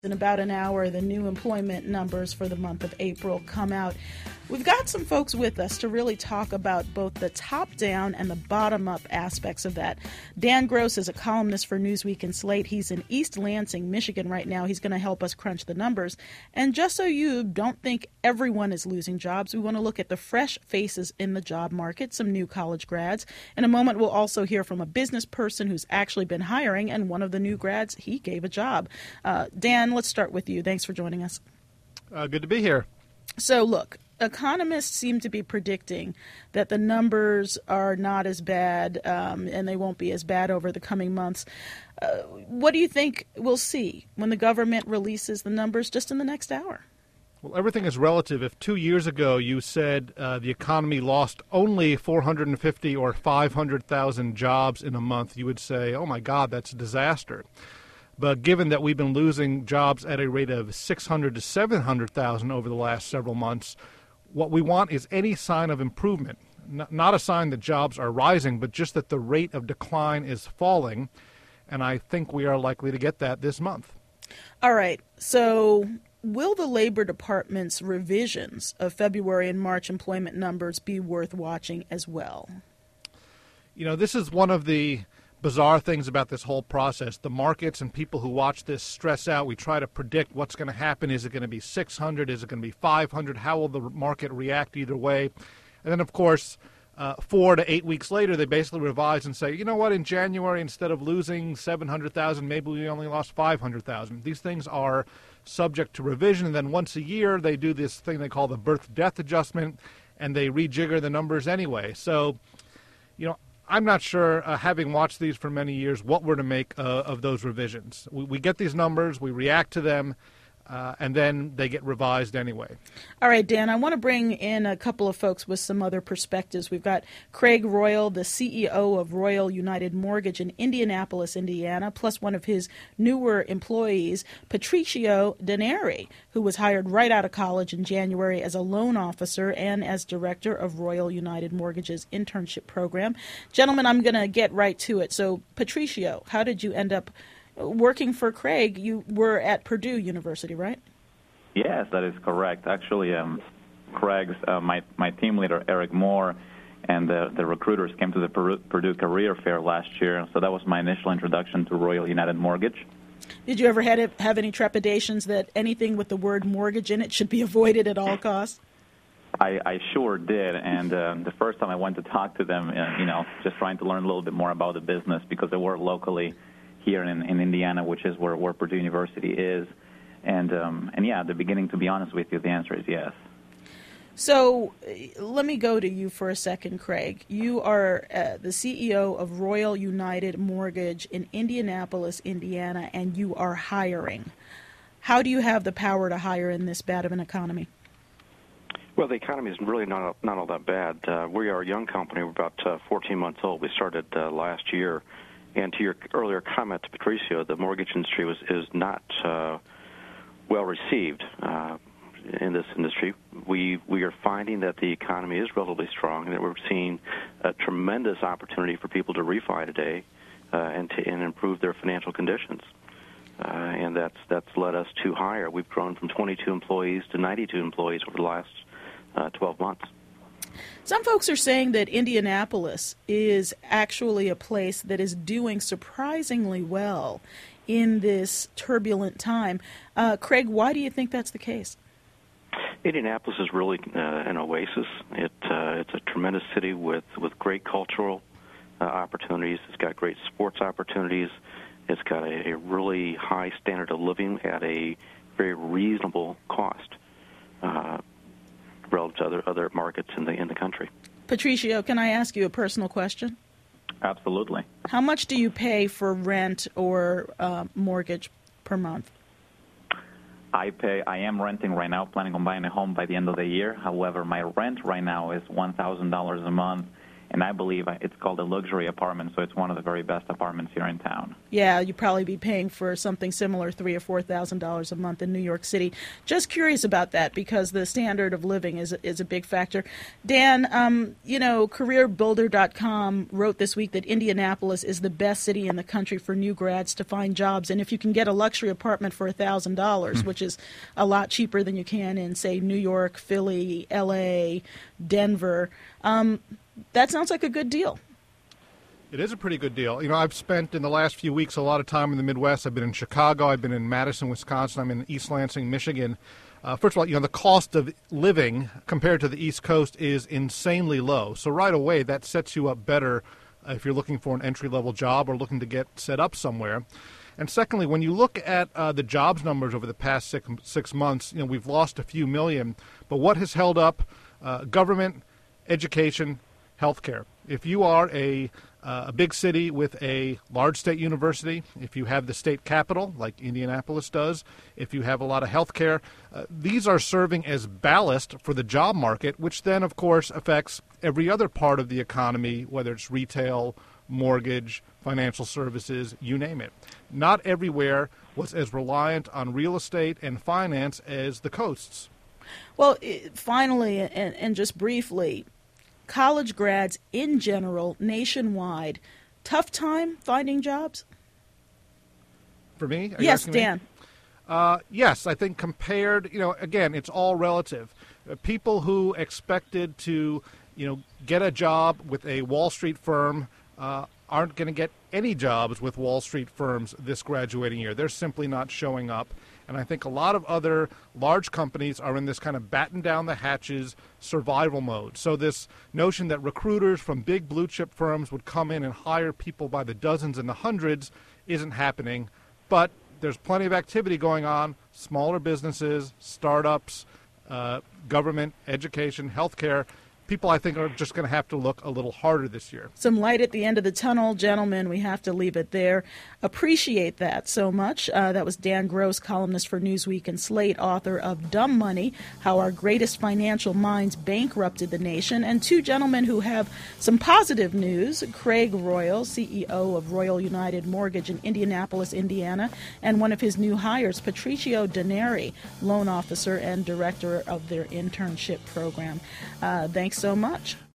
In about an hour, the new employment numbers for the month of April come out. We've got some folks with us to really talk about both the top-down and the bottom-up aspects of that. Dan Gross is a columnist for Newsweek and Slate. He's in East Lansing, Michigan right now. He's going to help us crunch the numbers. And just so you don't think everyone is losing jobs, we want to look at the fresh faces in the job market, some new college grads. In a moment, we'll also hear from a business person who's actually been hiring, and one of the new grads, he gave a job. Dan, let's start with you. Thanks for joining us. Good to be here. So, look, economists seem to be predicting that the numbers are not as bad and they won't be as bad over the coming months. What do you think we'll see when the government releases the numbers just in the next hour? Well, everything is relative. If 2 years ago you said the economy lost only 450 or 500,000 jobs in a month, you would say, oh, my God, that's a disaster. But given that we've been losing jobs at a rate of 600 to 700,000 over the last several months, what we want is any sign of improvement, not a sign that jobs are rising, but just that the rate of decline is falling. And I think we are likely to get that this month. All right. So will the Labor Department's revisions of February and March employment numbers be worth watching as well? You know, this is one of the bizarre things about this whole process. The markets and people who watch this stress out. We try to predict what's going to happen. Is it going to be 600? Is it going to be 500? How will the market react either way? And then, of course, 4 to 8 weeks later, they basically revise and say, you know what, in January, instead of losing 700,000, maybe we only lost 500,000. These things are subject to revision. And then once a year, they do this thing they call the birth-death adjustment, and they rejigger the numbers anyway. So, you know, I'm not sure, having watched these for many years, what we're to make of those revisions. We get these numbers, we react to them, and then they get revised anyway. All right, Dan, I want to bring in a couple of folks with some other perspectives. We've got Craig Royal, the CEO of Royal United Mortgage in Indianapolis, Indiana, plus one of his newer employees, Patricio Denari, who was hired right out of college in January as a loan officer and as director of Royal United Mortgage's internship program. Gentlemen, I'm going to get right to it. So, Patricio, how did you end up working for Craig? You were at Purdue University, right? Yes, that is correct. Actually, Craig's, my team leader, Eric Moore, and the recruiters came to the Purdue Career Fair last year, so that was my initial introduction to Royal United Mortgage. Did you ever have any trepidations that anything with the word mortgage in it should be avoided at all costs? I sure did, and the first time I went to talk to them, just trying to learn a little bit more about the business because they were locally here in Indiana, which is where Purdue University is. And yeah, at the beginning, to be honest with you, the answer is yes. So let me go to you for a second, Craig. You are the CEO of Royal United Mortgage in Indianapolis, Indiana, and you are hiring. How do you have the power to hire in this bad of an economy? Well, the economy is really not all that bad. We are a young company. We're about 14 months old. We started last year. And to your earlier comment, Patricio, the mortgage industry is not well received in this industry. We are finding that the economy is relatively strong, and that we're seeing a tremendous opportunity for people to refi today and improve their financial conditions. And that's led us to hire. We've grown from 22 employees to 92 employees over the last 12 months. Some folks are saying that Indianapolis is actually a place that is doing surprisingly well in this turbulent time. Craig, why do you think that's the case? Indianapolis is really an oasis. It's a tremendous city with great cultural opportunities. It's got great sports opportunities. It's got a really high standard of living at a very reasonable cost relative to other markets in the country. Patricio, can I ask you a personal question? Absolutely. How much do you pay for rent or mortgage per month? I am renting right now, planning on buying a home by the end of the year. However, my rent right now is $1,000 a month, and I believe it's called a luxury apartment, so it's one of the very best apartments here in town. Yeah, you'd probably be paying for something similar, $3,000 or $4,000 a month in New York City. Just curious about that because the standard of living is a big factor. Dan, CareerBuilder.com wrote this week that Indianapolis is the best city in the country for new grads to find jobs, and if you can get a luxury apartment for $1,000, which is a lot cheaper than you can in, say, New York, Philly, L.A., Denver, that sounds like a good deal. It is a pretty good deal. I've spent in the last few weeks a lot of time in the Midwest. I've been in Chicago. I've been in Madison, Wisconsin. I'm in East Lansing, Michigan. First of all, the cost of living compared to the East Coast is insanely low. So right away, that sets you up better if you're looking for an entry-level job or looking to get set up somewhere. And secondly, when you look at the jobs numbers over the past 6 months, we've lost a few million. But what has held up? Government, education, healthcare. If you are a big city with a large state university, if you have the state capital like Indianapolis does, if you have a lot of healthcare, these are serving as ballast for the job market, which then, of course, affects every other part of the economy, whether it's retail, mortgage, financial services, you name it. Not everywhere was as reliant on real estate and finance as the coasts. Well, finally, and just briefly, college grads in general, nationwide, tough time finding jobs? For me? Yes, Dan. Yes, I think compared, again, it's all relative. People who expected to, get a job with a Wall Street firm aren't going to get any jobs with Wall Street firms this graduating year. They're simply not showing up. And I think a lot of other large companies are in this kind of batten down the hatches survival mode. So this notion that recruiters from big blue chip firms would come in and hire people by the dozens and the hundreds isn't happening. But there's plenty of activity going on, smaller businesses, startups, government, education, healthcare. People, I think, are just going to have to look a little harder this year. Some light at the end of the tunnel. Gentlemen, we have to leave it there. Appreciate that so much. That was Dan Gross, columnist for Newsweek and Slate, author of Dumb Money, How Our Greatest Financial Minds Bankrupted the Nation, and two gentlemen who have some positive news. Craig Royal, CEO of Royal United Mortgage in Indianapolis, Indiana, and one of his new hires, Patricio Denari, loan officer and director of their internship program. Thanks so much.